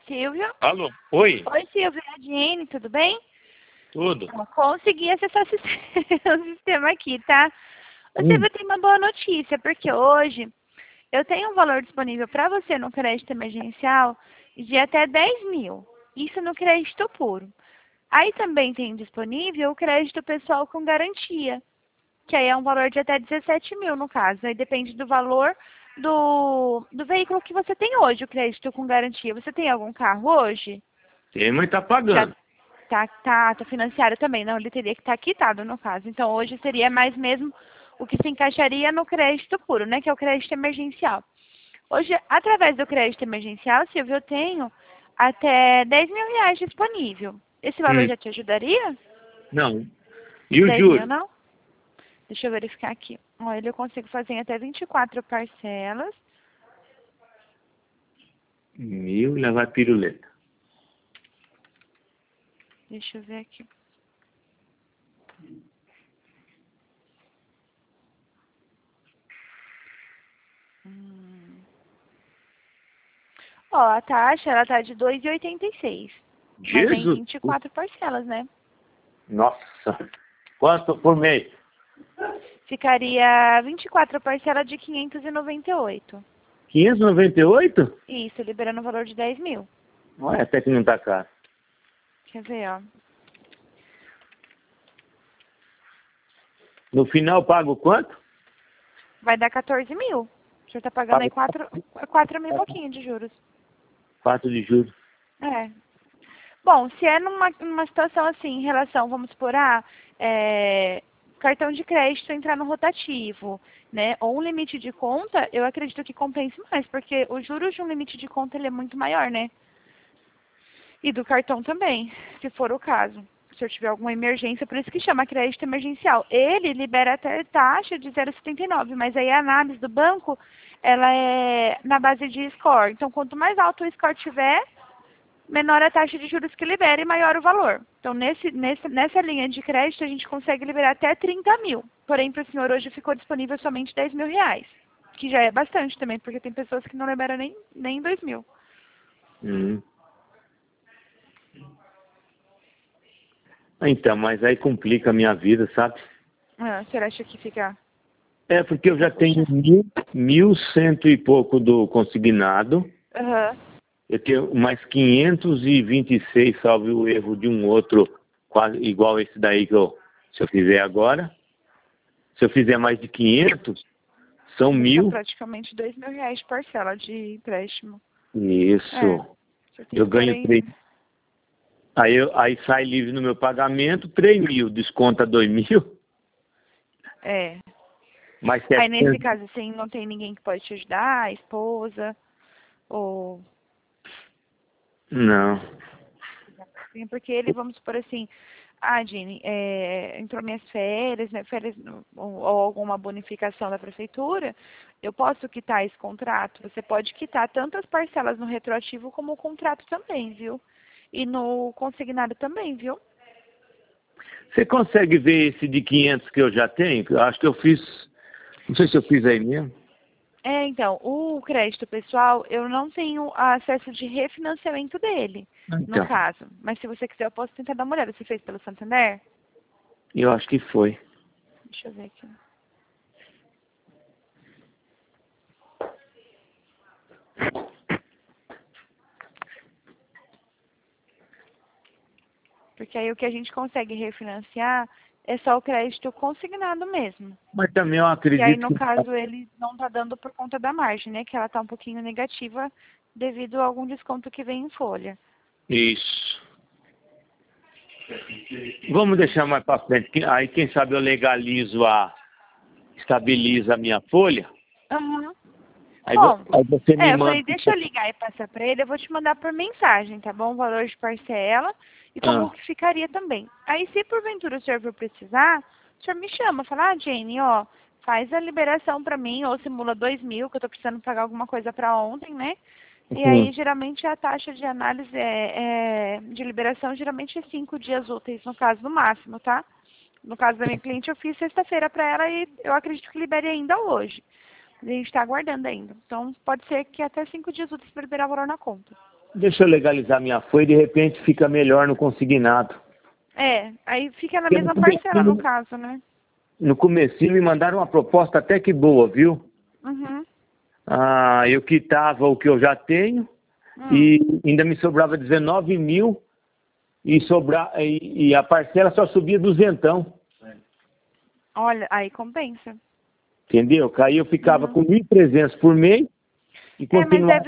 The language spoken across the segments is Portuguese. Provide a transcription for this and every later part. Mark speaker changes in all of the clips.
Speaker 1: Silvio?
Speaker 2: Alô? Oi?
Speaker 1: Oi, Silvio, é a Diene, tudo bem?
Speaker 2: Tudo?
Speaker 1: Consegui acessar o sistema aqui, tá? Ô,
Speaker 2: Hum.
Speaker 1: Silvio, tem uma boa notícia, porque hoje eu tenho um valor disponível para você no crédito emergencial de até 10 mil. Isso no crédito puro. Aí também tem disponível o crédito pessoal com garantia, que aí é um valor de até 17 mil no caso. Aí depende do valor do veículo que você tem hoje, o crédito com garantia. Você tem algum carro hoje?
Speaker 2: Tem, mas tá
Speaker 1: Já
Speaker 2: pagando.
Speaker 1: tá financiado também. Não, ele teria que estar quitado no caso. Então hoje seria mais mesmo o que se encaixaria no crédito puro, né? Que é o crédito emergencial. Hoje, através do crédito emergencial, Silvio, eu tenho até 10 mil reais disponível. Esse valor
Speaker 2: Hum.
Speaker 1: já te ajudaria?
Speaker 2: Não. E o
Speaker 1: 10 mil,
Speaker 2: juro?
Speaker 1: não? Deixa eu verificar aqui. Olha, eu consigo fazer em até 24 parcelas.
Speaker 2: 1.000 e lá vai piruleta.
Speaker 1: Deixa eu ver aqui. Ó, a taxa, ela tá de 2,86. Mas é em
Speaker 2: Jesus!
Speaker 1: 24 parcelas, né?
Speaker 2: Nossa! Quanto por mês?
Speaker 1: Ficaria 24 parcelas de 598.
Speaker 2: 598?
Speaker 1: Isso, liberando o valor de 10 mil.
Speaker 2: Olha, até que não tá caro.
Speaker 1: Quer ver, ó.
Speaker 2: No final pago quanto?
Speaker 1: Vai dar 14 mil. O senhor tá pagando aí 4 mil e pouquinho de juros.
Speaker 2: 4 de juros.
Speaker 1: É. Bom, se é numa situação assim, em relação, vamos supor, cartão de crédito entrar no rotativo, né? Ou um limite de conta, eu acredito que compense mais, porque os juros de um limite de conta ele é muito maior, né? E do cartão também, se for o caso. Se eu tiver alguma emergência, por isso que chama crédito emergencial. Ele libera até taxa de 0,79, mas aí a análise do banco, ela é na base de score. Então, quanto mais alto o score tiver, menor a taxa de juros que libera e maior o valor. Então, nessa linha de crédito, a gente consegue liberar até 30 mil. Porém, para o senhor hoje ficou disponível somente 10 mil reais. Que já é bastante também, porque tem pessoas que não liberam nem 2 mil.
Speaker 2: Hum. Então, mas aí complica a minha vida, sabe?
Speaker 1: Ah, o senhor acha que fica...
Speaker 2: É, porque eu já tenho 1.100 e pouco do consignado.
Speaker 1: Aham.
Speaker 2: Eu tenho mais 526, salvo o erro de um outro, quase igual esse daí se eu fizer agora. Se eu fizer mais de 500, são
Speaker 1: Fica
Speaker 2: 1.000.
Speaker 1: praticamente 2 mil reais de parcela de empréstimo.
Speaker 2: Isso.
Speaker 1: É. O senhor tem
Speaker 2: Eu
Speaker 1: que pôr
Speaker 2: ganho 3. Aí sai livre no meu pagamento, 3 mil, desconta 2 mil.
Speaker 1: É.
Speaker 2: Mais
Speaker 1: Aí, nesse
Speaker 2: 700.
Speaker 1: caso, assim, não tem ninguém que pode te ajudar, a esposa, ou...
Speaker 2: Não.
Speaker 1: Sim, porque ele, vamos supor assim, Dini, entrou minhas férias, né, férias ou alguma bonificação da prefeitura, eu posso quitar esse contrato? Você pode quitar tanto as parcelas no retroativo como o contrato também, viu? E no consignado também, viu?
Speaker 2: Você consegue ver esse de 500 que eu já tenho? Eu acho que eu fiz, não sei se eu fiz aí mesmo.
Speaker 1: Então, o crédito pessoal, eu não tenho acesso de refinanciamento dele, no
Speaker 2: Então,
Speaker 1: caso. Mas se você quiser, eu posso tentar dar uma olhada. Você fez pelo Santander?
Speaker 2: eu acho que foi.
Speaker 1: Deixa eu ver aqui. Porque aí o que a gente consegue refinanciar é só o crédito consignado mesmo.
Speaker 2: Mas também eu
Speaker 1: E aí,
Speaker 2: acredito
Speaker 1: no
Speaker 2: que...
Speaker 1: caso, ele não está dando por conta da margem, né? Que ela está um pouquinho negativa devido a algum desconto que vem em folha.
Speaker 2: Isso. Vamos deixar mais para frente. Aí, quem sabe eu estabilizo a minha folha.
Speaker 1: Aham.
Speaker 2: Aí,
Speaker 1: Bom,
Speaker 2: aí você me
Speaker 1: eu
Speaker 2: manda...
Speaker 1: falei, deixa eu ligar e passar para ele, eu vou te mandar por mensagem, tá bom? O valor de parcela e como
Speaker 2: Ah,
Speaker 1: que ficaria também. Aí, se porventura o senhor for precisar, o senhor me chama, fala, Jane, ó, faz a liberação para mim, ou simula 2 mil, que eu tô precisando pagar alguma coisa para ontem, né? E aí, geralmente, a taxa de análise de liberação, geralmente é 5 dias úteis, no caso, no máximo, tá? No caso da minha cliente, eu fiz sexta-feira para ela e eu acredito que libere ainda hoje. A gente está aguardando ainda. Então, pode ser que até 5 dias úteis para liberar o valor na conta.
Speaker 2: Deixa eu legalizar minha folha e de repente fica melhor no consignado.
Speaker 1: É, aí fica na
Speaker 2: Porque
Speaker 1: mesma parcela, no caso, né?
Speaker 2: no comecinho me mandaram uma proposta até que boa, viu?
Speaker 1: Uhum.
Speaker 2: Eu quitava o que eu já tenho e ainda me sobrava 19 mil e a parcela só subia duzentão.
Speaker 1: Olha, aí compensa.
Speaker 2: Entendeu? Aí eu ficava com 1.300 por mês e continuava.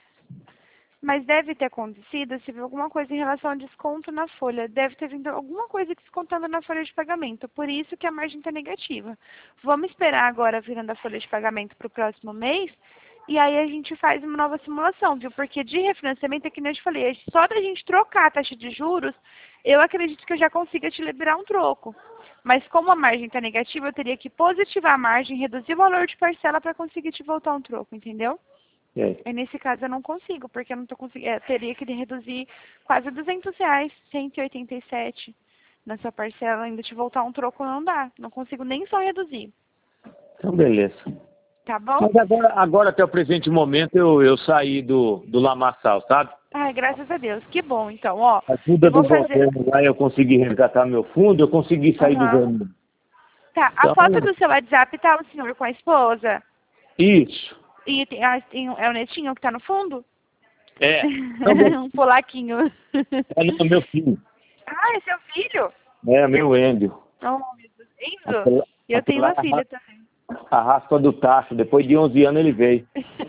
Speaker 1: Mas deve ter acontecido, se viu alguma coisa em relação ao desconto na folha. Deve ter vindo alguma coisa descontando na folha de pagamento. Por isso que a margem está negativa. Vamos esperar agora virando a folha de pagamento para o próximo mês. E aí a gente faz uma nova simulação, viu? Porque de refinanciamento, é que nem eu te falei, só da gente trocar a taxa de juros, eu acredito que eu já consiga te liberar um troco. Mas como a margem está negativa, eu teria que positivar a margem, reduzir o valor de parcela para conseguir te voltar um troco, entendeu? E nesse caso eu não consigo, porque eu não tô conseguindo. Teria que reduzir quase R$200, 187 na sua parcela, ainda te voltar um troco não dá. Não consigo nem só reduzir.
Speaker 2: Então, beleza.
Speaker 1: Tá bom?
Speaker 2: Mas agora até o presente momento, eu saí do lamaçal, sabe?
Speaker 1: Ai, graças a Deus. Que bom, então, ó.
Speaker 2: A ajuda do governo lá, eu consegui resgatar meu fundo, eu consegui sair do vermelho.
Speaker 1: Tá, a foto do seu WhatsApp tá o senhor com a esposa?
Speaker 2: Isso.
Speaker 1: E é o netinho que tá no fundo?
Speaker 2: É.
Speaker 1: Um polaquinho.
Speaker 2: É não, meu filho.
Speaker 1: Ah, é seu filho?
Speaker 2: É, meu Endio.
Speaker 1: Oh, meu Deus. Enzo? Eu tenho uma filha também.
Speaker 2: A raspa do tacho, depois de 11 anos ele veio.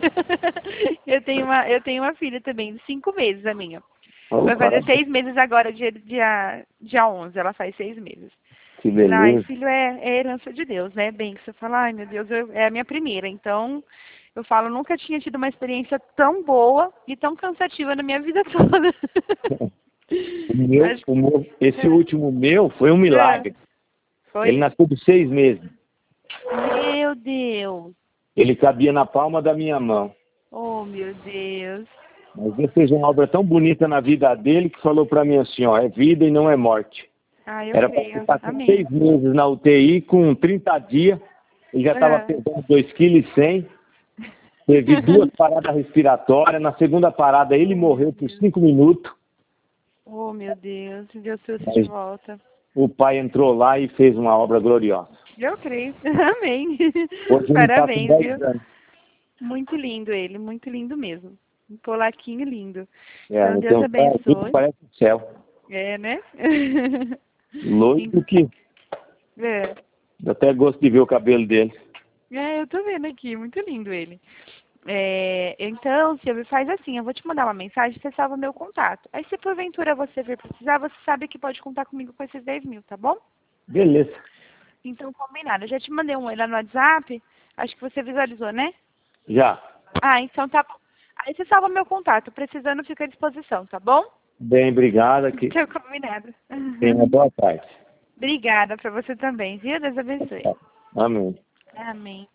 Speaker 1: eu tenho uma filha também, de 5 meses a minha.
Speaker 2: Vai
Speaker 1: fazer 6 meses agora, dia 11, ela faz 6 meses.
Speaker 2: Que beleza.
Speaker 1: Ai, filho é herança de Deus, né? Bem, que você fala, ai meu Deus, é a minha primeira. Então, eu falo, nunca tinha tido uma experiência tão boa e tão cansativa na minha vida toda.
Speaker 2: Esse último meu foi um milagre.
Speaker 1: Foi?
Speaker 2: Ele nasceu de 6 meses.
Speaker 1: Meu Deus.
Speaker 2: Ele cabia na palma da minha mão.
Speaker 1: Oh, meu Deus.
Speaker 2: Mas Deus fez uma obra tão bonita na vida dele que falou para mim assim, ó, é vida e não é morte.
Speaker 1: Eu
Speaker 2: Era
Speaker 1: creio.
Speaker 2: para ficar 6 meses na UTI, com 30 dias, ele já estava pesando 2,1 kg. Teve 2 paradas respiratórias, na segunda parada ele morreu por 5 minutos.
Speaker 1: Oh, meu Deus, Deus trouxe de volta.
Speaker 2: O pai entrou lá e fez uma obra gloriosa.
Speaker 1: Eu creio. Amém.
Speaker 2: Hoje
Speaker 1: Parabéns,
Speaker 2: tá
Speaker 1: viu?
Speaker 2: anos.
Speaker 1: Muito lindo ele, muito lindo mesmo. Um polaquinho lindo.
Speaker 2: Então
Speaker 1: Deus abençoe.
Speaker 2: Parece o céu.
Speaker 1: É, né?
Speaker 2: Loiro que... Dá até gosto de ver o cabelo dele.
Speaker 1: Eu tô vendo aqui, muito lindo ele. Então, Silvio, faz assim, eu vou te mandar uma mensagem, você salva o meu contato. Aí, se porventura você vir precisar, você sabe que pode contar comigo com esses 10 mil, tá bom?
Speaker 2: Beleza.
Speaker 1: Então, combinado. Eu já te mandei um oi lá no WhatsApp, acho que você visualizou, né?
Speaker 2: Já.
Speaker 1: Então tá bom. Aí você salva meu contato, precisando fica à disposição, tá bom?
Speaker 2: Bem, obrigada.
Speaker 1: Então, combinado.
Speaker 2: Tenha uma boa tarde.
Speaker 1: Obrigada pra você também, viu? Deus abençoe.
Speaker 2: Amém.
Speaker 1: Amém.